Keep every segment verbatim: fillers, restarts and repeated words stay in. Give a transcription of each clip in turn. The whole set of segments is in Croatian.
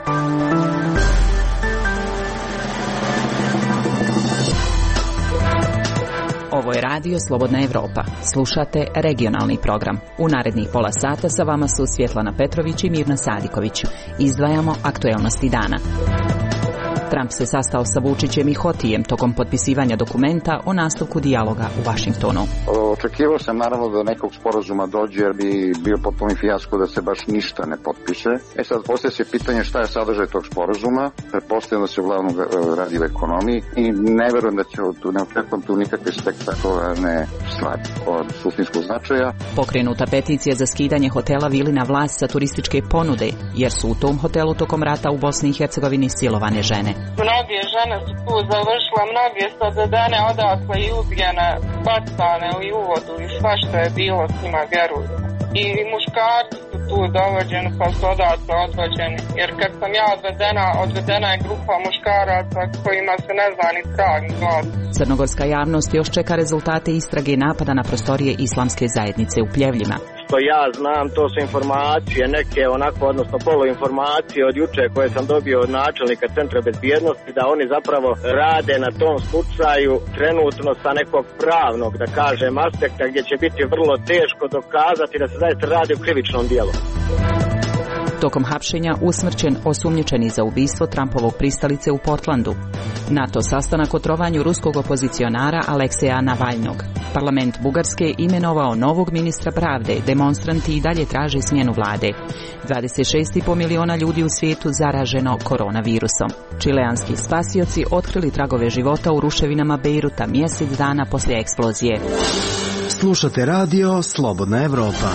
Ovo je radio Slobodna Evropa. Slušate regionalni program. U narednih pola sata sa vama su Svjetlana Petrović i Mirna Sadiković. Izdvajamo aktuelnosti dana. Trump se sastao sa Vučićem i Hotijem tokom potpisivanja dokumenta o nastavku dijaloga u Vašingtonu. Očekivao sam naravno da nekog sporazuma dođe, jer bi bio potpuno fijasko da se baš ništa ne potpiše. E sad postoje se pitanje šta je sadržaj tog sporazuma. Pretpostavljam da se uglavnom radi o ekonomiji i ne verujem da će tu, ne očekujem tu nikakve spektakularne stvari od suštinskog značaja. Pokrenuta peticija za skidanje hotela Vilina Vlas sa turističke ponude, jer su u tom hotelu tokom rata u Bosni i Hercegovini silovane žene. Mnoge žene su tu završile, mnoge su odvedene odatle i ubijene, bacane i u vodu i sva što je bilo s njima, vjeruju. I muškarci su tu dovođeni pa su odatle odvođeni, jer kad sam ja odvedena, odvedena je grupa muškaraca kojima se ne zna ni trag ni glad. Crnogorska javnost još čeka rezultate istrage napada na prostorije islamske zajednice u Pljevljima. Što ja znam, to su informacije, neke onako, odnosno poluinformacije od juče koje sam dobio od načelnika Centra bezbjednosti, da oni zapravo rade na tom slučaju trenutno sa nekog pravnog, da kažem, aspekta gdje će biti vrlo teško dokazati da se zaista radi o krivičnom dijelu. Tokom hapšenja usmrćen osumnjičeni za ubistvo Trumpovog pristalice u Portlandu. NATO sastanak o trovanju ruskog opozicionara Alekseja Navalnog. Parlament Bugarske imenovao novog ministra pravde, demonstranti i dalje traže smjenu vlade. dvadeset šest i po miliona ljudi u svijetu zaraženo koronavirusom. Čileanski spasioci otkrili tragove života u ruševinama Bejruta mjesec dana poslije eksplozije. Slušate radio Slobodna Evropa.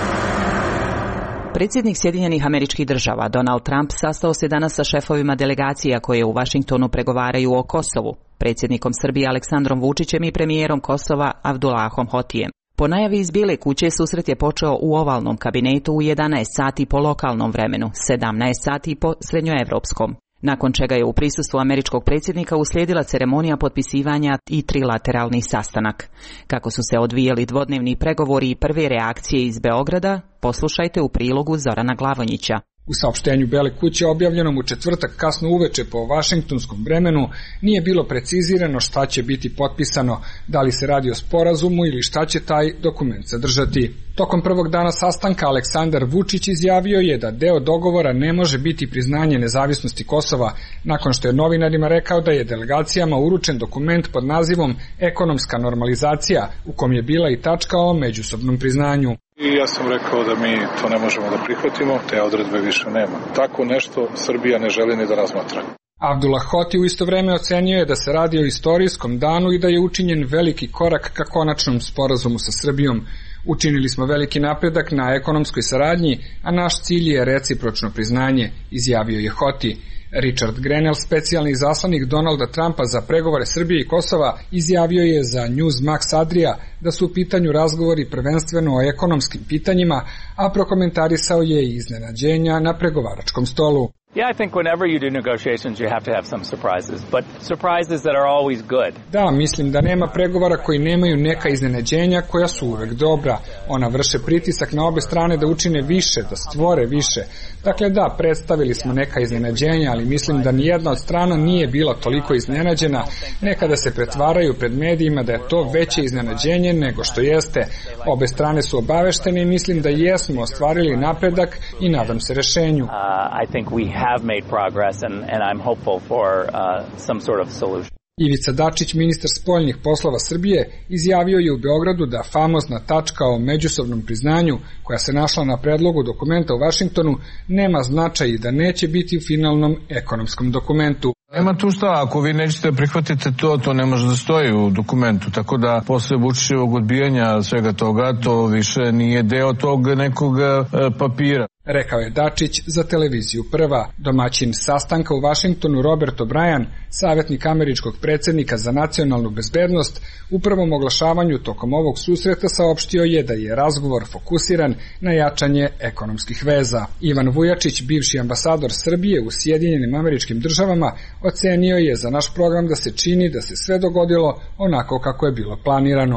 Predsjednik Sjedinjenih Američkih Država Donald Trump sastao se danas sa šefovima delegacija koje u Vašingtonu pregovaraju o Kosovu, predsjednikom Srbije Aleksandrom Vučićem i premijerom Kosova Abdulahom Hotijem. Po najavi iz Bijele kuće susret je počeo u ovalnom kabinetu u jedanaest sati po lokalnom vremenu, sedamnaest sati po srednjoevropskom, nakon čega je u prisustvu američkog predsjednika uslijedila ceremonija potpisivanja i trilateralni sastanak. Kako su se odvijeli dvodnevni pregovori i prve reakcije iz Beograda, poslušajte u prilogu Zorana Glavonjića. U saopštenju Bijele kuće objavljenom u četvrtak kasno uveče po vašingtonskom vremenu nije bilo precizirano šta će biti potpisano, da li se radi o sporazumu ili šta će taj dokument sadržati. Tokom prvog dana sastanka Aleksandar Vučić izjavio je da deo dogovora ne može biti priznanje nezavisnosti Kosova, nakon što je novinarima rekao da je delegacijama uručen dokument pod nazivom Ekonomska normalizacija, u kom je bila i tačka o međusobnom priznanju. I ja sam rekao da mi to ne možemo da prihvatimo, te odredbe više nema. Tako nešto Srbija ne želi ni da razmatra. Abdullah Hoti u isto vrijeme ocenio je da se radi o istorijskom danu i da je učinjen veliki korak ka konačnom sporazumu sa Srbijom. Učinili smo veliki napredak na ekonomskoj saradnji, a naš cilj je recipročno priznanje, izjavio je Hoti. Richard Grenell, specijalni izaslanik Donalda Trumpa za pregovore Srbije i Kosova, izjavio je za Newsmax Adria da su u pitanju razgovori prvenstveno o ekonomskim pitanjima, a prokomentarisao je i iznenađenja na pregovaračkom stolu. Yeah, I think whenever you do negotiations you have to have some surprises, but surprises that are always good. Da, mislim da nema pregovora koji nemaju neka iznenađenja koja su uvek dobra. Ona vrše pritisak na obe strane da učine više, da stvore više. Dakle, da, predstavili smo neka iznenađenja, ali mislim da nijedna od strana nije bila toliko iznenađena. Nekada se pretvaraju pred medijima da je to veće iznenađenje nego što jeste. Obe strane su obaveštene i mislim da jesmo ostvarili napredak i nadam se rešenju. Uh, I think we have made progress and, and I'm hopeful for uh, some sort of solution. Ivica Dačić, ministar spoljnih poslova Srbije, izjavio je u Beogradu da famozna tačka o međusobnom priznanju, koja se našla na predlogu dokumenta u Vašingtonu, nema značaj i da neće biti u finalnom ekonomskom dokumentu. Nema tu šta, ako vi nećete prihvatiti to, to ne može da stoji u dokumentu, tako da posle Vučićevog odbijanja svega toga, to više nije deo tog nekog e, papira. Rekao je Dačić za televiziju Prva. Domaćin sastanka u Vašingtonu Robert O'Brien, savjetnik američkog predsjednika za nacionalnu bezbednost, u prvom oglašavanju tokom ovog susreta saopštio je da je razgovor fokusiran na jačanje ekonomskih veza. Ivan Vujačić, bivši ambasador Srbije u Sjedinjenim Američkim Državama, ocenio je za naš program da se čini da se sve dogodilo onako kako je bilo planirano.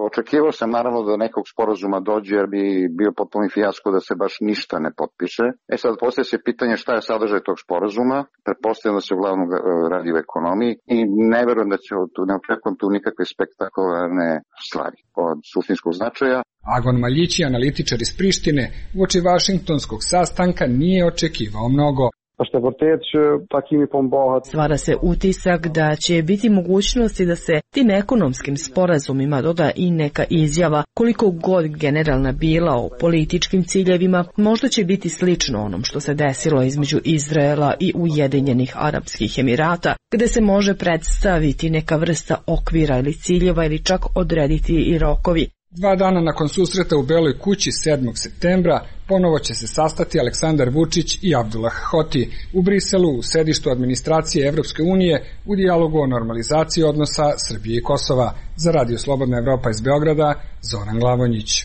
Očekivao sam naravno da nekog sporazuma dođe jer bi bio potpuno fijasko da se baš ništa ne potpiše. E sad postoje se pitanje šta je sadržaj tog sporazuma. Pretpostavljam da se uglavnom radi o ekonomiji i ne verujem da će tu, ne očekujem tu nikakve spektakularne stvari od suštinskog značaja. Agon Maljići, analitičar iz Prištine, uoči Vašingtonskog sastanka nije očekivao mnogo. Stvara se utisak da će biti mogućnosti da se tim ekonomskim sporazumima doda i neka izjava, koliko god generalna bila o političkim ciljevima, možda će biti slično onom što se desilo između Izraela i Ujedinjenih Arapskih Emirata, gde se može predstaviti neka vrsta okvira ili ciljeva ili čak odrediti i rokovi. Dva dana nakon susreta u Beloj kući sedmog septembra ponovo će se sastati Aleksandar Vučić i Abdullah Hoti u Briselu u sedištu administracije Evropske unije u dijalogu o normalizaciji odnosa Srbije i Kosova. Za Radio Slobodna Evropa iz Beograda, Zoran Glavonjić.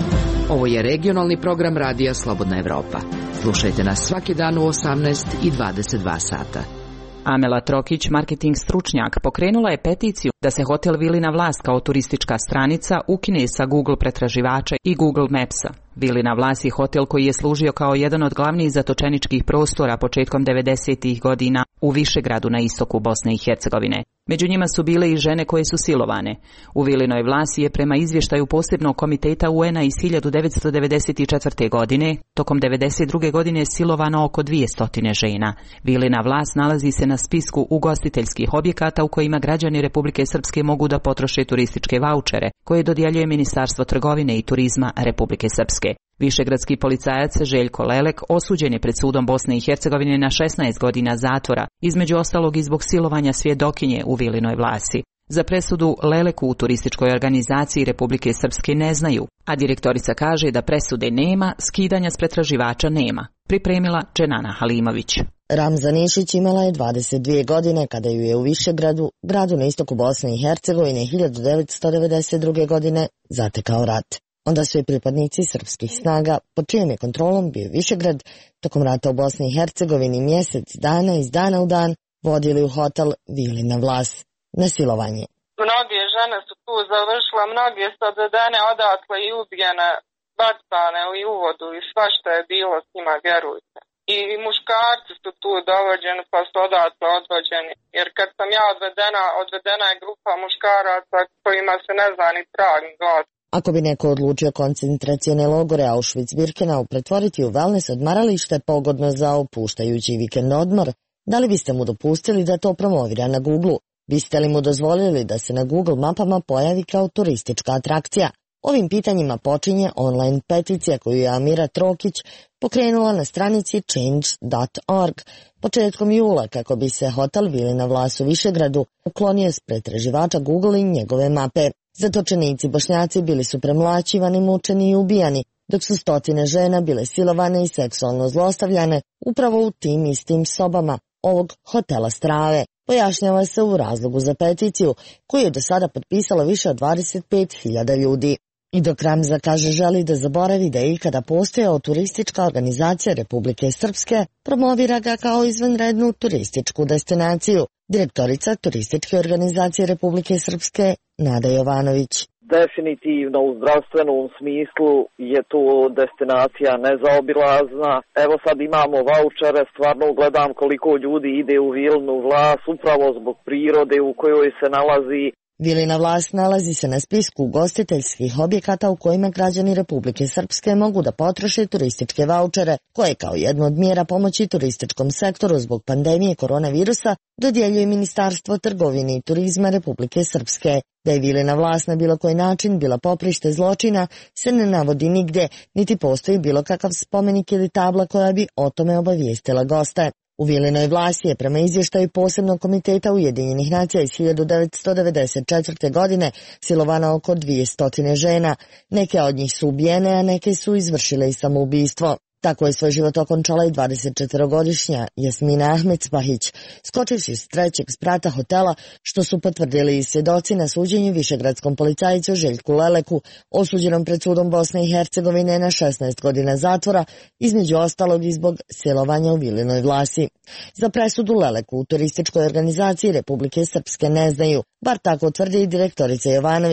Ovo je regionalni program Radija Slobodna Evropa. Slušajte nas svaki dan u osamnaest i dvadeset dva sata. Amela Trokić, marketing stručnjak, pokrenula je peticiju da se hotel Vilina Vlas kao turistička stranica ukine sa Google pretraživača i Google Mapsa. Vilina Vlas je hotel koji je služio kao jedan od glavnih zatočeničkih prostora početkom devedesetih godina u Višegradu na istoku Bosne i Hercegovine. Među njima su bile i žene koje su silovane. U Vilinoj Vlasi je prema izvještaju posebnog komiteta U N A iz hiljadu devetsto devedeset četvrte. godine, tokom devedeset druge. godine silovano oko dvjesto žena. Vilina Vlas nalazi se na spisku ugostiteljskih objekata u kojima građani Republike Srpske mogu da potroše turističke vaučere, koje dodjeljuje Ministarstvo trgovine i turizma Republike Srpske. Višegradski policajac Željko Lelek osuđen je pred sudom Bosne i Hercegovine na šesnaest godina zatvora, između ostalog i zbog silovanja svjedokinje u Vilinoj Vlasi. Za presudu Leleku u turističkoj organizaciji Republike Srpske ne znaju, a direktorica kaže da presude nema, skidanja s pretraživača nema. Pripremila Dženana Halimović. Ramza Nišić imala je dvadeset dvije godine kada ju je u Višegradu, gradu na istoku Bosne i Hercegovine, hiljadu devetsto devedeset druge. godine zatekao rat. Onda su i pripadnici srpskih snaga, pod čijem je kontrolom bio Višegrad, tokom rata u Bosni i Hercegovini mjesec dana iz dana u dan vodili u hotel Vilina Vlas na silovanje. Mnoge žene su tu završile, mnoge su odvedene odatle i ubijene, bacane i u vodu i svašta je bilo s njima, vjerujte. I muškarci su tu dovođeni pa su odatle odvođeni. Jer kad sam ja odvedena, odvedena je grupa muškaraca kojima se ne zna ni trag ni glad. Ako bi neko odlučio koncentracione logore Auschwitz-Birkenau pretvoriti u wellness odmaralište pogodno za opuštajući vikend odmor, da li biste mu dopustili da to promovira na Google? Biste li mu dozvolili da se na Google mapama pojavi kao turistička atrakcija? Ovim pitanjima počinje online peticija koju je Amira Trokić pokrenula na stranici change dot org početkom jula kako bi se hotel Vilina Vlas u Višegradu uklonio s pretraživača Google i njegove mape. Zatočenici Bošnjaci bili su premlaćivani, mučeni i ubijani, dok su stotine žena bile silovane i seksualno zlostavljane upravo u tim istim sobama ovog hotela Strave. Pojašnjava se u razlogu za peticiju, koju je do sada potpisalo više od dvadeset pet hiljada ljudi. I dok Ramza kaže želi da zaboravi da je ikada postojao turistička organizacija Republike Srpske, promovira ga kao izvanrednu turističku destinaciju. Direktorica turističke organizacije Republike Srpske Nada Jovanović. Definitivno u zdravstvenom smislu je to destinacija nezaobilazna. Evo sad imamo vaučere, stvarno gledam koliko ljudi ide u Vilinu Vlas upravo zbog prirode u kojoj se nalazi. Vilina Vlas nalazi se na spisku ugostiteljskih objekata u kojima građani Republike Srpske mogu da potroše turističke vaučere, koje kao jednu od mjera pomoći turističkom sektoru zbog pandemije koronavirusa dodjeljuje Ministarstvo trgovine i turizma Republike Srpske. Da je Vilina Vlas na bilo koji način bila poprište zločina se ne navodi nigde, niti postoji bilo kakav spomenik ili tabla koja bi o tome obavijestila goste. U Vilinoj Vlasi je prema izvještaju posebnog komiteta Ujedinjenih nacija iz hiljadu devetsto devedeset četvrte. godine silovano oko dvjesto žena. Neke od njih su ubijene, a neke su izvršile i samoubistvo. Tako je svoj život okončala i dvadesetčetvorogodišnja Jasmina Ahmedspahić, skočivši s trećeg sprata hotela, što su potvrdili i svjedoci na suđenju višegradskom policajcu Željku Leleku, osuđenom pred sudom Bosne i Hercegovine na šesnaest godina zatvora, između ostalog i zbog silovanja u Vilinoj Vlasi. Za presudu Leleku u turističkoj organizaciji Republike Srpske ne znaju, bar tako tvrdi i direktorica Jovanović.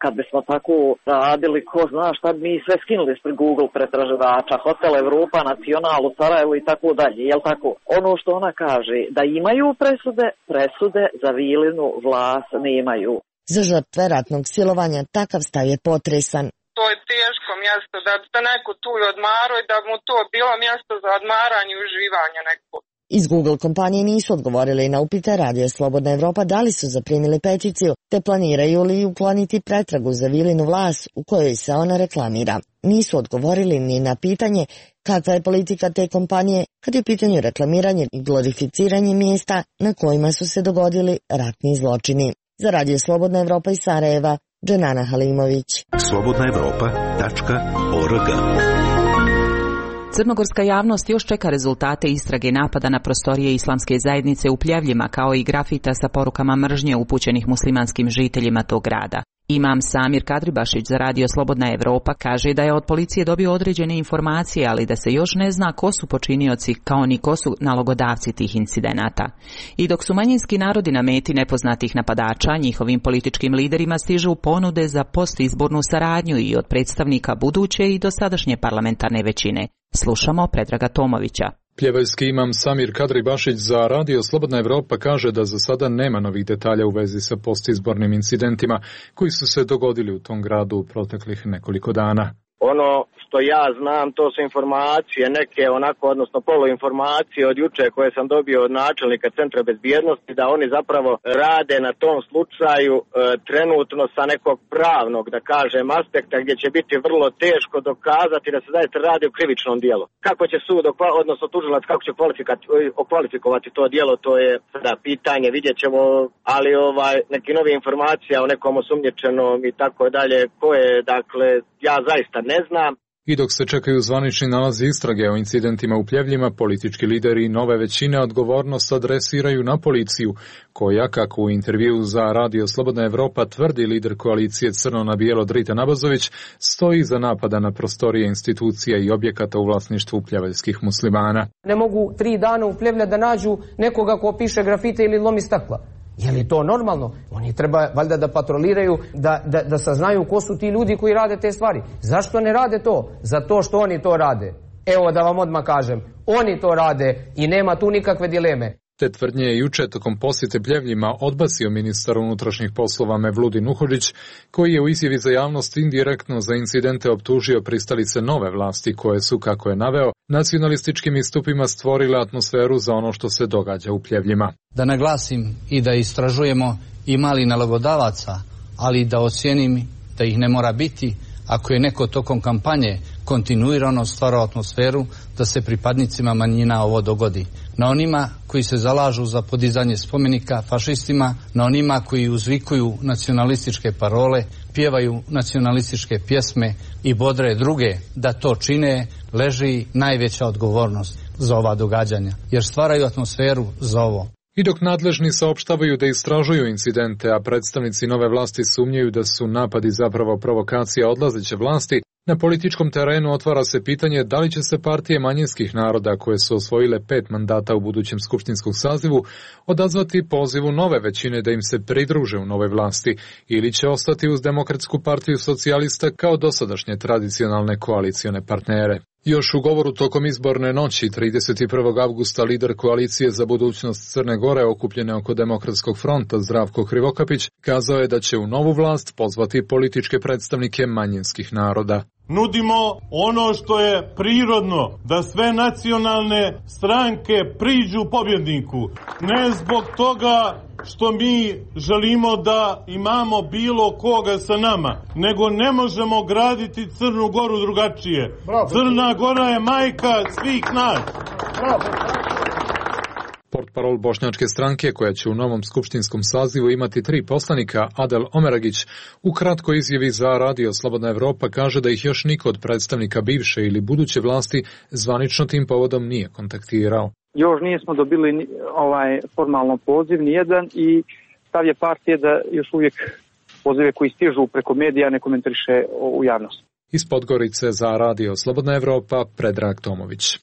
kad bismo tako radili, ko zna šta bi mi sve skinuli ispred Google pretraživača, Hotel Evropa, Nacional u Sarajevu i tako dalje, jel tako? Ono što ona kaže, da imaju presude, presude za Vilinu vlast nemaju. Za žrtve ratnog silovanja takav stav je potresan. To je teško mjesto, da bi se neko tu i odmarao i da bi mu to bilo mjesto za odmaranje i uživanje neko. Iz Google kompanije nisu odgovorili na upite Radio Slobodna Evropa da li su zaprimili peticiju, te planiraju li ukloniti pretragu za Vilinu vlast u kojoj se ona reklamira. Nisu odgovorili ni na pitanje kakva je politika te kompanije kad je u pitanju reklamiranje i glorificiranje mjesta na kojima su se dogodili ratni zločini. Za Radio Slobodna Evropa iz Sarajeva, Dženana Halimović. slobodna evropa tačka org. Crnogorska javnost još čeka rezultate istrage napada na prostorije islamske zajednice u Pljevljima, kao i grafita sa porukama mržnje upućenih muslimanskim žiteljima tog grada. Imam Samir Kadribašić za Radio Slobodna Evropa kaže da je od policije dobio određene informacije, ali da se još ne zna ko su počinioci, kao ni ko su nalogodavci tih incidenata. I dok su manjinski narodi na meti nepoznatih napadača, njihovim političkim liderima stižu ponude za postizbornu saradnju i od predstavnika buduće i dosadašnje parlamentarne većine. Slušamo Predraga Tomovića. Pljevaljski imam Samir Kadribašić za Radio Slobodna Evropa kaže da za sada nema novih detalja u vezi sa postizbornim incidentima koji su se dogodili u tom gradu u proteklih nekoliko dana. Ono što ja znam, to su informacije, neke onako, odnosno poluinformacije od juče koje sam dobio od načelnika Centra bezbjednosti, da oni zapravo rade na tom slučaju e, trenutno sa nekog pravnog, da kažem, aspekta gdje će biti vrlo teško dokazati da se zaista radi o krivičnom dijelu. Kako će sud, odnosno tužilac, kako će okvalifikovati to dijelo, to je sada pitanje, vidjet ćemo, ali ovaj, neki novi informacija o nekom osumnjičenom i tako dalje, koje, dakle, ja zaista ne znam. I dok se čekaju zvanični nalazi istrage o incidentima u Pljevljima, politički lideri nove većine odgovornost adresiraju na policiju, koja, kako u intervju za Radio Slobodna Evropa tvrdi lider koalicije Crno na bijelo Drita Nabazović, stoji za napada na prostorije institucija i objekata u vlasništvu pljevaljskih muslimana. Ne mogu tri dana u Pljevlja da nađu nekoga ko piše grafite ili lomi stakla. Je li to normalno? Oni treba valjda da patroliraju, da, da, da saznaju ko su ti ljudi koji rade te stvari. Zašto ne rade to? Zato što oni to rade. Evo da vam odmah kažem, oni to rade i nema tu nikakve dileme. Te tvrdnje je juče tokom posjete Pljevljima odbacio ministar unutrašnjih poslova Mevludin Uhodžić, koji je u izjavi za javnost indirektno za incidente optužio pristalice nove vlasti koje su, kako je naveo, nacionalističkim istupima stvorile atmosferu za ono što se događa u Pljevljima. Da naglasim i da istražujemo ima li nalogodavaca, ali da ocijenim da ih ne mora biti ako je neko tokom kampanje kontinuirano stvarao atmosferu da se pripadnicima manjina ovo dogodi. Na onima koji se zalažu za podizanje spomenika fašistima, na onima koji uzvikuju nacionalističke parole, pjevaju nacionalističke pjesme i bodre druge da to čine, leži najveća odgovornost za ova događanja, jer stvaraju atmosferu za ovo. I dok nadležni saopštavaju da istražuju incidente, a predstavnici nove vlasti sumnjaju da su napadi zapravo provokacija odlazeće vlasti, na političkom terenu otvara se pitanje da li će se partije manjinskih naroda koje su osvojile pet mandata u budućem skupštinskom sazivu odazvati pozivu nove većine da im se pridruže u nove vlasti ili će ostati uz Demokratsku partiju socijalista kao dosadašnje tradicionalne koalicione partnere. Još u govoru tokom izborne noći trideset prvog avgusta lider koalicije za budućnost Crne Gore okupljene oko Demokratskog fronta Zdravko Krivokapić kazao je da će u novu vlast pozvati političke predstavnike manjinskih naroda. Nudimo ono što je prirodno, da sve nacionalne stranke priđu pobjedniku. Ne zbog toga što mi želimo da imamo bilo koga sa nama, nego ne možemo graditi Crnu Goru drugačije. Bravo. Crna Gora je majka svih nas. Bravo. Portparol bošnjačke stranke, koja će u novom skupštinskom sazivu imati tri poslanika, Adel Omeragić, u kratkoj izjavi za Radio Slobodna Evropa kaže da ih još niko od predstavnika bivše ili buduće vlasti zvanično tim povodom nije kontaktirao. Još nismo dobili ovaj formalno poziv nijedan i stav je partije da još uvijek pozive koji stižu preko medija ne komentariše u javnosti. Iz Podgorice za Radio Slobodna Evropa, Predrag Tomović.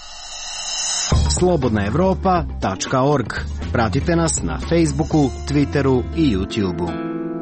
slobodna evropa tačka org. Pratite nas na Facebooku, Twitteru i YouTubeu.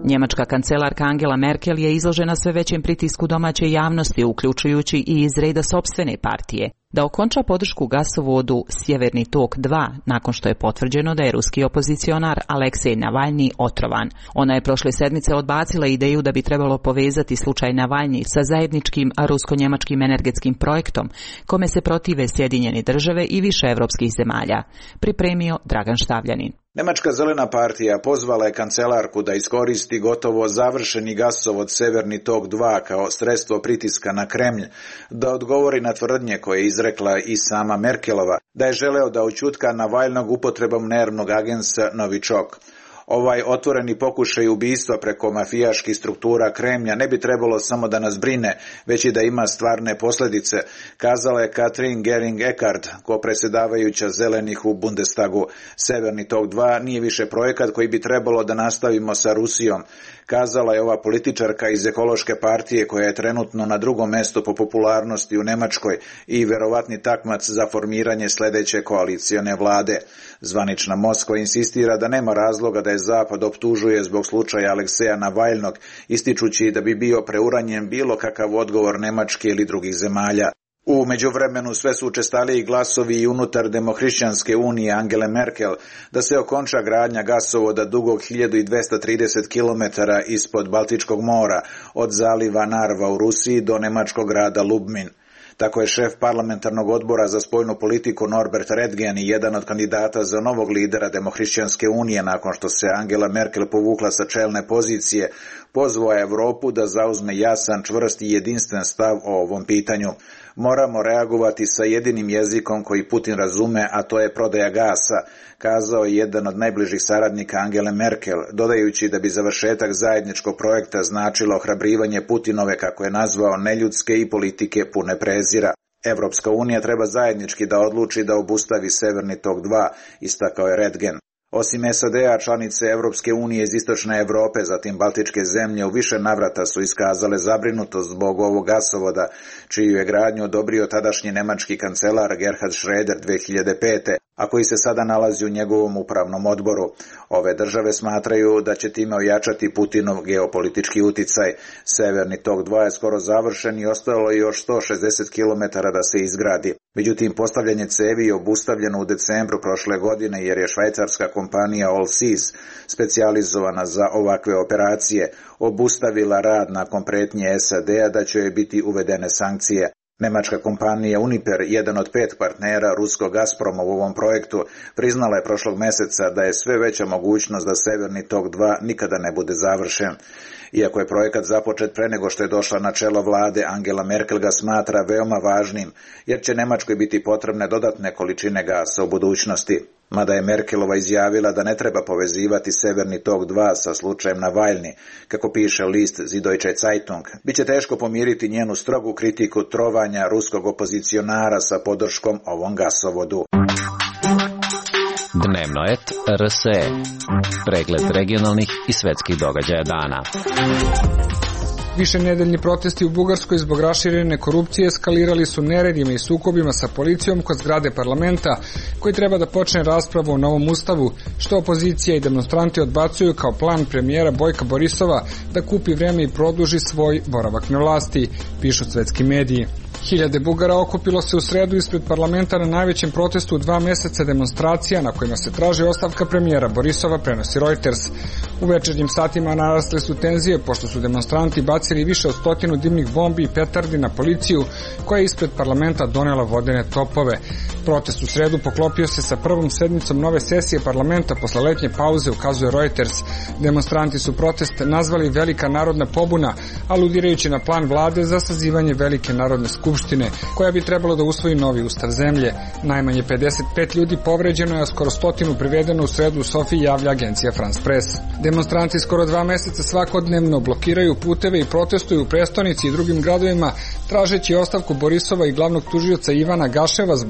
Njemačka kancelarka Angela Merkel je izložena sve većem pritisku domaće javnosti, uključujući i iz reda sopstvene partije, da okonča podršku gasovodu Sjeverni tok dva, nakon što je potvrđeno da je ruski opozicionar Aleksej Navalni otrovan. Ona je prošle sedmice odbacila ideju da bi trebalo povezati slučaj Navalni sa zajedničkim rusko-njemačkim energetskim projektom, kome se protive Sjedinjene države i više evropskih zemalja. Pripremio Dragan Štavljanin. Nemačka zelena partija pozvala je kancelarku da iskoristi gotovo završeni gasovod Severni tok dva kao sredstvo pritiska na Kremlj, da odgovori na tvrdnje koje je izrekla i sama Merkelova, da je želeo da ućutka Navalnog upotrebom nervnog agensa Novichok. Ovaj otvoreni pokušaj ubistva preko mafijaških struktura Kremlja ne bi trebalo samo da nas brine, već i da ima stvarne posljedice, kazala je Katrin Gering-Eckardt, ko-predsjedavajuća zelenih u Bundestagu. Severni tok dva nije više projekat koji bi trebalo da nastavimo sa Rusijom, kazala je ova političarka iz ekološke partije koja je trenutno na drugom mjestu po popularnosti u Njemačkoj i verovatni takmac za formiranje sljedeće koalicione vlade. Zvanična Moskva insistira da nema razloga da je Zapad optužuje zbog slučaja Alekseja Navalnog, ističući da bi bio preuranjen bilo kakav odgovor Nemačke ili drugih zemalja. U međuvremenu sve su učestaliji glasovi i unutar Demohrišćanske unije Angele Merkel da se okonča gradnja gasovoda dugog hiljadu dvesta trideset kilometara ispod Baltičkog mora, od zaliva Narva u Rusiji do nemačkog grada Lubmin. Tako je šef parlamentarnog odbora za spoljnu politiku Norbert Redgen i jedan od kandidata za novog lidera Demohrišćanske unije nakon što se Angela Merkel povukla sa čelne pozicije, pozvao je Evropu da zauzme jasan, čvrst i jedinstven stav o ovom pitanju. Moramo reagovati sa jedinim jezikom koji Putin razume, a to je prodaja gasa, kazao je jedan od najbližih saradnika Angele Merkel, dodajući da bi završetak zajedničkog projekta značilo ohrabrivanje Putinove, kako je nazvao, neljudske i politike pune prezira. Evropska unija treba zajednički da odluči da obustavi Severni tok dva, istakao je Redgen. Osim S A D-a, članice Evropske unije iz istočne Evrope, zatim Baltičke zemlje, u više navrata su iskazale zabrinutost zbog ovog gasovoda, čiju je gradnju odobrio tadašnji nemački kancelar Gerhard Schröder dve hiljade pete, a koji se sada nalazi u njegovom upravnom odboru. Ove države smatraju da će time ojačati Putinov geopolitički uticaj. Severni tok dva je skoro završen i ostalo je još sto šezdeset kilometara da se izgradi. Međutim, postavljanje cevi je obustavljeno u decembru prošle godine jer je švajcarska kompanija Allseas, specijalizovana za ovakve operacije, obustavila rad nakon pretnje S A D-a da će joj biti uvedene sankcije. Nemačka kompanija Uniper, jedan od pet partnera ruskog Gazproma u ovom projektu, priznala je prošlog mjeseca da je sve veća mogućnost da Severni tok dva nikada ne bude završen. Iako je projekat započet pre nego što je došla na čelo vlade, Angela Merkel ga smatra veoma važnim, jer će Nemačkoj biti potrebne dodatne količine gasa u budućnosti. Mada je Merkelova izjavila da ne treba povezivati Severni tok dva sa slučajem Navalni, kako piše list Süddeutsche Zeitung, biće teško pomiriti njenu strogu kritiku trovanja ruskog opozicionara sa podrškom ovom gasovodu. Dnevno et R S E. Pregled regionalnih i svetskih događaja dana. Višenedeljni protesti u Bugarskoj zbog raširene korupcije eskalirali su neredima i sukobima sa policijom kod zgrade parlamenta, koji treba da počne raspravu o novom ustavu, što opozicija i demonstranti odbacuju kao plan premijera Bojka Borisova da kupi vreme i produži svoj boravak na vlasti, pišu svetski mediji. Hiljade Bugara okupilo se u sredu ispred parlamenta na najvećem protestu u dva meseca demonstracija na kojima se traži ostavka premijera Borisova, prenosi Reuters. U večernjim satima narasle su tenzije pošto su demonstranti bacili više od stotinu dimnih bombi i petardi na policiju, koja je ispred parlamenta donela vodene topove. Protest u sredu poklopio se sa prvom sedmicom nove sesije parlamenta posle letnje pauze, ukazuje Reuters. Demonstranti su protest nazvali velika narodna pobuna, aludirajući na plan vlade za sazivanje velike narodne skupštine, koja bi trebalo da usvoji novi ustav zemlje. Najmanje pedeset pet ljudi povređeno je, a skoro stotinu privedeno u sredu u Sofiji, javlja agencija France Press. Demonstranti skoro dva meseca svakodnevno blokiraju puteve i protestuju u prestonici i drugim gradovima, tražeći ostavku Borisova i glavnog tužioca Ivana Gaševa zbog, kako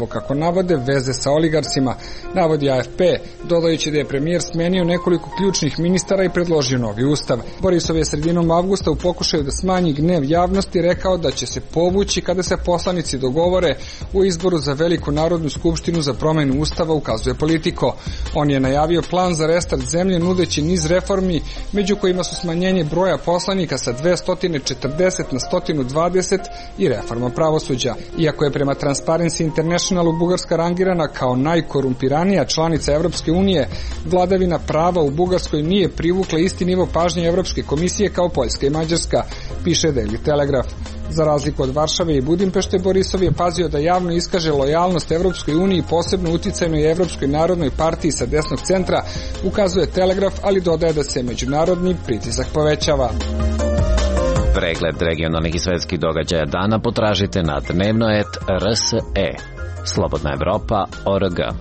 navode veze sa oligarsima, navodi A F P, dodajući da je premijer smenio nekoliko ključnih ministara i predložio novi ustav. Borisov je sredinom avgusta u pokušaju da smanji gnev javnosti rekao da će se povući kada se poslanici dogovore u izboru za Veliku narodnu skupštinu za promenu ustava, ukazuje Politico. On je najavio plan za restart zemlje nudeći niz reformi, među kojima su smanjenje broja poslanika sa dvesta četrdeset na sto dvadeset i reforma pravosuđa. Iako je prema Transparency Internationalu Bugarska rangirana kao najkorumpiranija članica Evropske unije, vladavina prava u Bugarskoj nije privukla isti nivo pažnje Evropske komisije kao Poljska i Mađarska, piše Daily Telegraph. Za razliku od Varšave i Budimpešte, Borisov je pazio da javno iskaže lojalnost Evropskoj uniji, posebno uticajnoj Evropskoj narodnoj partiji sa desnog centra, ukazuje Telegraf, ali dodaje da se međunarodni pritisak povećava. Pregled regionalnih i svetskih događaja dana potražite na dnevno et r s e. Slobodna Evropa o r g.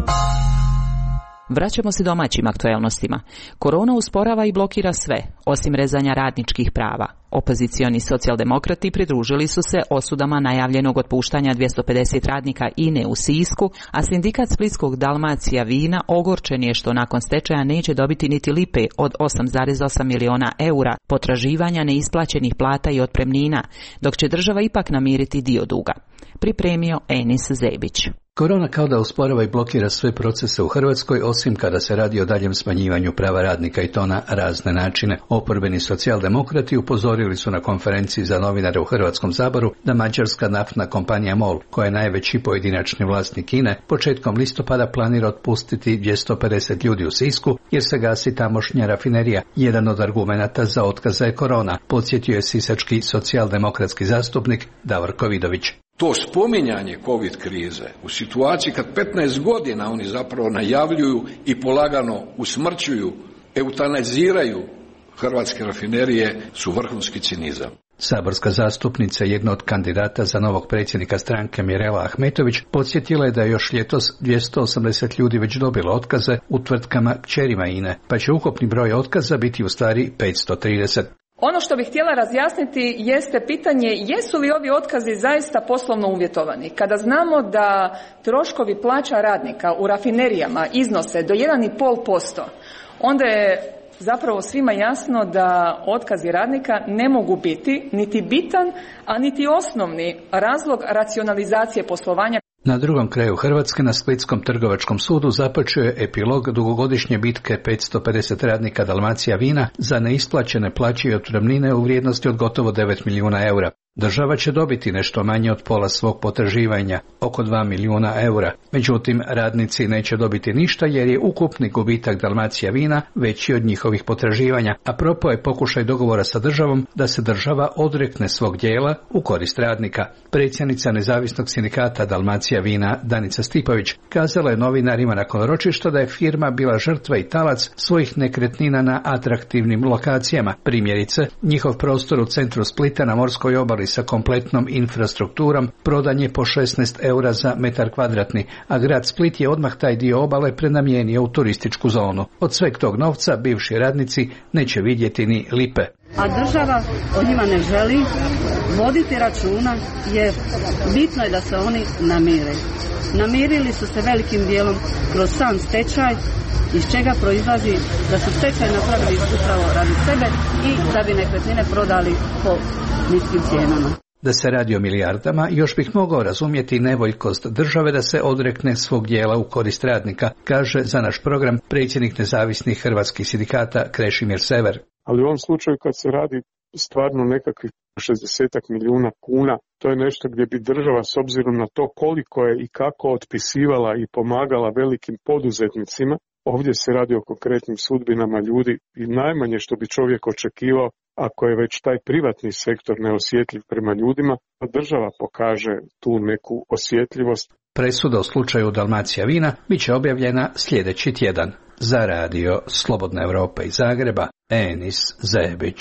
Vraćamo se domaćim aktuelnostima. Korona usporava i blokira sve, osim rezanja radničkih prava. Opozicioni socijaldemokrati pridružili su se osudama najavljenog otpuštanja dvjesto pedeset radnika I N E u Sisku, a sindikat splitskog Dalmacija vina ogorčen je što nakon stečaja neće dobiti niti lipe od osam zarez osam miliona eura potraživanja neisplaćenih plata i otpremnina, dok će država ipak namiriti dio duga. Pripremio Enis Zebić. Korona kao da usporava i blokira sve procese u Hrvatskoj, osim kada se radi o daljem smanjivanju prava radnika, i to na razne načine. Oporbeni socijaldemokrati upozorili su na konferenciji za novinare u Hrvatskom saboru da mađarska naftna kompanija MOL, koja je najveći pojedinačni vlasnik I N E, početkom listopada planira otpustiti dvjesto pedeset ljudi u Sisku jer se gasi tamošnja rafinerija. Jedan od argumenata za otkaza je korona, podsjetio je sisački socijaldemokratski zastupnik Davorko Vidović. To spominjanje COVID krize u situaciji kad petnaest godina oni zapravo najavljuju i polagano usmrćuju, eutanaziraju hrvatske rafinerije su vrhunski cinizam. Saborska zastupnica, jedna od kandidata za novog predsjednika stranke Mirela Ahmetović, podsjetila je da je još ljetos dvjesto osamdeset ljudi već dobilo otkaze u tvrtkama kćerima I N E, pa će ukupni broj otkaza biti u stvari petsto trideset. Ono što bih htjela razjasniti jeste pitanje jesu li ovi otkazi zaista poslovno uvjetovani. Kada znamo da troškovi plaća radnika u rafinerijama iznose do jedan zarez pet posto, onda je zapravo svima jasno da otkazi radnika ne mogu biti niti bitan, a niti osnovni razlog racionalizacije poslovanja. Na drugom kraju Hrvatske, na Splitskom trgovačkom sudu, započeo je epilog dugogodišnje bitke petsto pedeset radnika Dalmacija vina za neisplaćene plaće i otpremnine u vrijednosti od gotovo devet milijuna eura. Država će dobiti nešto manje od pola svog potraživanja, oko dva milijuna eura. Međutim, radnici neće dobiti ništa jer je ukupni gubitak Dalmacija vina veći od njihovih potraživanja, a propos je pokušaj dogovora sa državom da se država odrekne svog dijela u korist radnika. Predsjednica nezavisnog sindikata Dalmacija vina Danica Stipović kazala je novinarima nakon ročišta da je firma bila žrtva i talac svojih nekretnina na atraktivnim lokacijama. Primjerice, njihov prostor u centru Splita na morskoj obali sa kompletnom infrastrukturom prodan je po šesnaest eura za metar kvadratni, a grad Split je odmah taj dio obale prenamijenio u turističku zonu. Od sveg tog novca bivši radnici neće vidjeti ni lipe. A država o njima ne želi voditi računa jer bitno je da se oni namire. Namirili su se velikim dijelom kroz sam stečaj, iz čega proizlazi da su stečaj napravili upravo radi sebe i da bi nekretnine prodali po niskim cijenama. Da se radi o milijardama, još bih mogao razumjeti nevoljkost države da se odrekne svog dijela u korist radnika, kaže za naš program predsjednik nezavisnih hrvatskih sindikata Krešimir Sever. Ali u ovom slučaju kad se radi stvarno nekakvih šezdeset milijuna kuna, to je nešto gdje bi država s obzirom na to koliko je i kako otpisivala i pomagala velikim poduzetnicima, ovdje se radi o konkretnim sudbinama ljudi i najmanje što bi čovjek očekivao, ako je već taj privatni sektor neosjetljiv prema ljudima, da država pokaže tu neku osjetljivost. Presuda u slučaju Dalmacija vina bit će objavljena sljedeći tjedan. Za radio Slobodna Evropa iz Zagreba, Enis Zebić.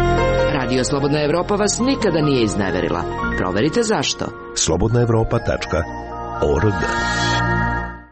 Radio Slobodna Evropa vas nikada nije izneverila. Proverite zašto. slobodna evropa tačka org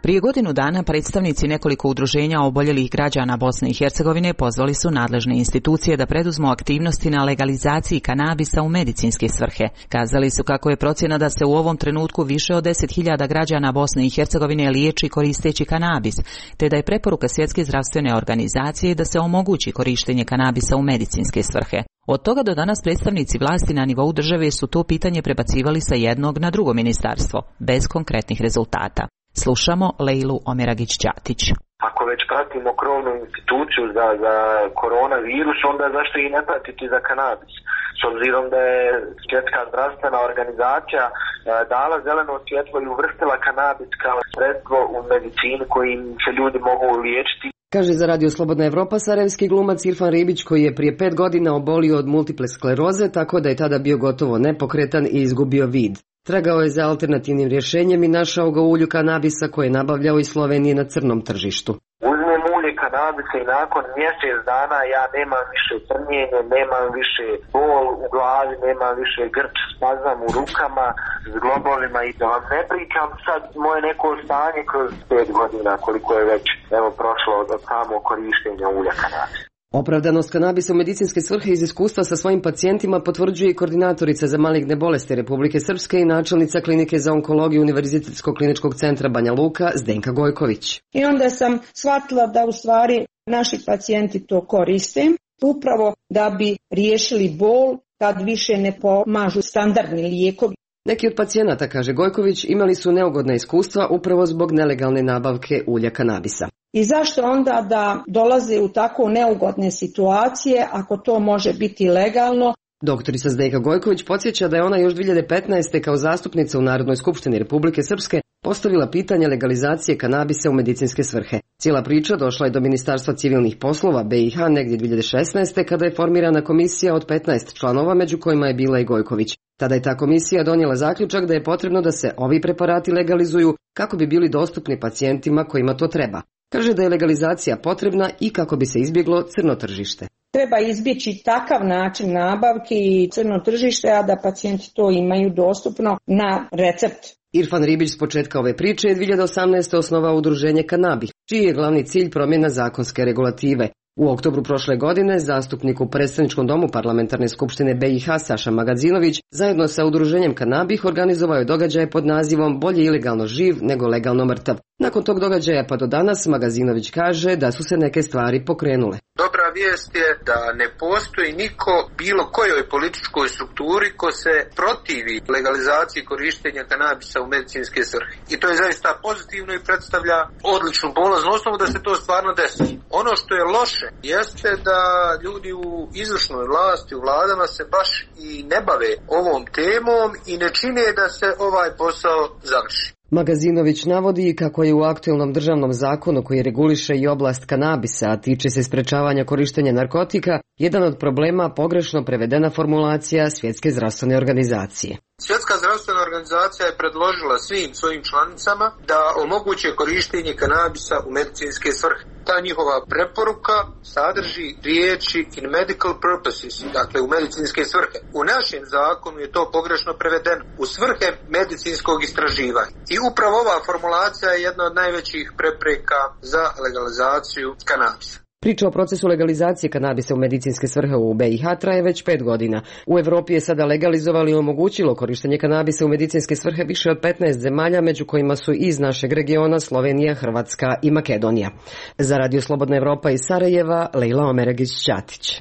Prije godinu dana predstavnici nekoliko udruženja oboljelih građana Bosne i Hercegovine pozvali su nadležne institucije da preduzmu aktivnosti na legalizaciji kanabisa u medicinske svrhe. Kazali su kako je procjena da se u ovom trenutku više od deset hiljada građana Bosne i Hercegovine liječi koristeći kanabis, te da je preporuka Svjetske zdravstvene organizacije da se omogući korištenje kanabisa u medicinske svrhe. Od toga do danas predstavnici vlasti na nivou države su to pitanje prebacivali sa jednog na drugo ministarstvo, bez konkretnih rezultata. Slušamo Lejlu Omeragić-Ćatić. Ako već pratimo krovnu instituciju za, za koronavirus, onda zašto i ne pratiti za kanabis? S obzirom da je Svjetska zdravstvena organizacija dala zeleno svjetlo i uvrstila kanabis kao sredstvo u medicinu kojim se ljudi mogu liječiti. Kaže za Radio Slobodna Evropa sarajevski glumac Irfan Ribić, koji je prije pet godina obolio od multiple skleroze, tako da je tada bio gotovo nepokretan i izgubio vid. Tragao je za alternativnim rješenjem i našao ga u ulju kanabisa koje je nabavljao iz Slovenije na crnom tržištu. Uzmem ulje kanabisa i nakon mjesec dana ja nemam više trnjenje, nemam više bol u glavi, nemam više grč, spazam u rukama, s globovima i da vam ne pričam sad moje neko stanje kroz pet godina koliko je već evo prošlo od samo korištenja ulja kanabisa. Opravdanost kanabisa u medicinske svrhe iz iskustva sa svojim pacijentima potvrđuje i koordinatorica za maligne bolesti Republike Srpske i načelnica klinike za onkologiju Univerzitetskog kliničkog centra Banja Luka Zdenka Gojković. I onda sam shvatila da u stvari naši pacijenti to koriste upravo da bi riješili bol kad više ne pomažu standardni lijekovi. Neki od pacijenata, kaže Gojković, imali su neugodna iskustva upravo zbog nelegalne nabavke ulja kanabisa. I zašto onda da dolaze u tako neugodne situacije ako to može biti legalno? Doktorica Zdenka Gojković podsjeća da je ona još dvije hiljade petnaeste. kao zastupnica u Narodnoj skupštini Republike Srpske postavila pitanje legalizacije kanabisa u medicinske svrhe. Cijela priča došla je do Ministarstva civilnih poslova B i H negdje dvije hiljade šesnaeste. kada je formirana komisija od petnaest članova, među kojima je bila i Gojković. Tada je ta komisija donijela zaključak da je potrebno da se ovi preparati legalizuju kako bi bili dostupni pacijentima kojima to treba. Kaže da je legalizacija potrebna i kako bi se izbjeglo crno tržište. Treba izbjeći takav način nabavke i crno tržište, a da pacijenti to imaju dostupno na recept. Irfan Ribić s početka ove priče je dvije hiljade osamnaeste. osnovao udruženje Kanabih, čiji je glavni cilj promjena zakonske regulative. U oktobru prošle godine zastupnik u predstavničkom domu Parlamentarne skupštine B i H Saša Magazinović zajedno sa udruženjem Kanabih organizovao je događaje pod nazivom Bolje ilegalno živ nego legalno mrtav. Nakon tog događaja pa do danas Magazinović kaže da su se neke stvari pokrenule. Dobra vijest je da ne postoji niko bilo kojoj političkoj strukturi ko se protivi legalizaciji korištenja kanabisa u medicinske svrhe. I to je zaista pozitivno i predstavlja odličnu polaznu osnovu da se to stvarno desi. Ono što je loše jeste da ljudi u izvršnoj vlasti, u vladama se baš i ne bave ovom temom i ne čine da se ovaj posao završi. Magazinović navodi kako je u aktualnom državnom zakonu koji reguliše i oblast kanabisa, a tiče se sprečavanja korištenja narkotika, jedan od problema pogrešno prevedena formulacija Svjetske zdravstvene organizacije. Svjetska zdravstvena organizacija je predložila svim svojim članicama da omoguće korištenje kanabisa u medicinske svrhe. Ta njihova preporuka sadrži riječi in medical purposes, dakle u medicinske svrhe. U našem zakonu je to pogrešno prevedeno u svrhe medicinskog istraživanja. I upravo ova formulacija je jedna od najvećih prepreka za legalizaciju kanabisa. Priča o procesu legalizacije kanabisa u medicinske svrhe u B i H traje već pet godina. U Europi je sada legalizovalo i omogućilo korištenje kanabisa u medicinske svrhe više od petnaest zemalja, među kojima su iz našeg regiona Slovenija, Hrvatska i Makedonija. Za Radio Slobodna Evropa iz Sarajeva, Lejla Omeragić-Ćatić.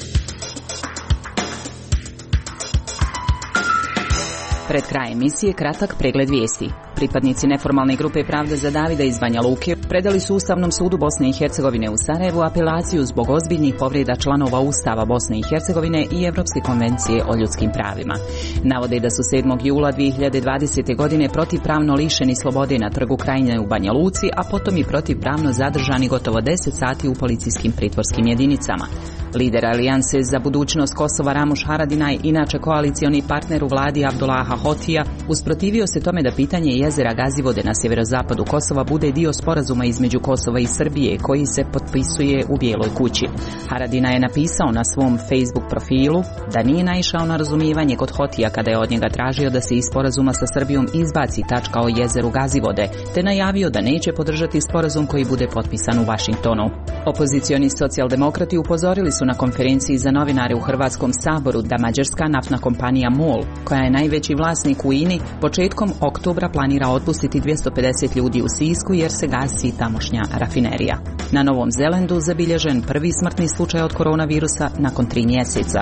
Pred kraj emisije kratak pregled vijesti. Pripadnici neformalne grupe Pravda za Davida iz Banja Luke predali su Ustavnom sudu Bosne i Hercegovine u Sarajevu apelaciju zbog ozbiljnih povreda članova Ustava Bosne i Hercegovine i Evropske konvencije o ljudskim pravima. Navode da su sedmog jula dvije hiljade dvadesete. godine protivpravno lišeni slobode na trgu Krajine u Banja Luci, a potom i protivpravno zadržani gotovo deset sati u policijskim pritvorskim jedinicama. Lider Alijanse za budućnost Kosova Ramuš Haradinaj, inače koalicioni partner u vladi Abdullaha Abdullaha Hotija usprotivio se tome da pitanje jezera Gazivode na sjeverozapadu Kosova bude dio sporazuma između Kosova i Srbije koji se potpisuje u Bijeloj kući. Haradinaj je napisao na svom Facebook profilu da nije naišao na razumijevanje kod Hotija kada je od njega tražio da se iz sporazuma sa Srbijom izbaci tačka o jezeru Gazivode, te najavio da neće podržati sporazum koji bude potpisan u Vašingtonu. Opozicioni socijaldemokrati upozorili su na konferenciji za novinare u Hrvatskom saboru da mađarska naftna kompanija MOL, koja je najveći vlasnik u I N I, početkom oktobra planira otpustiti dvjesto pedeset ljudi u Sisku jer se gasi tamošnja rafinerija. Na Novom Zelandu zabilježen prvi smrtni slučaj od koronavirusa nakon tri mjeseca.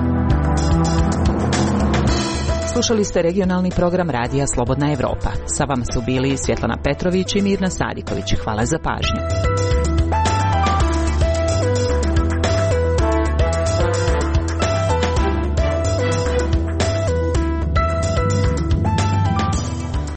Slušali ste regionalni program Radija Slobodna Evropa. Sa vama su bili Svjetlana Petrović i Mirna Sadiković. Hvala za pažnju.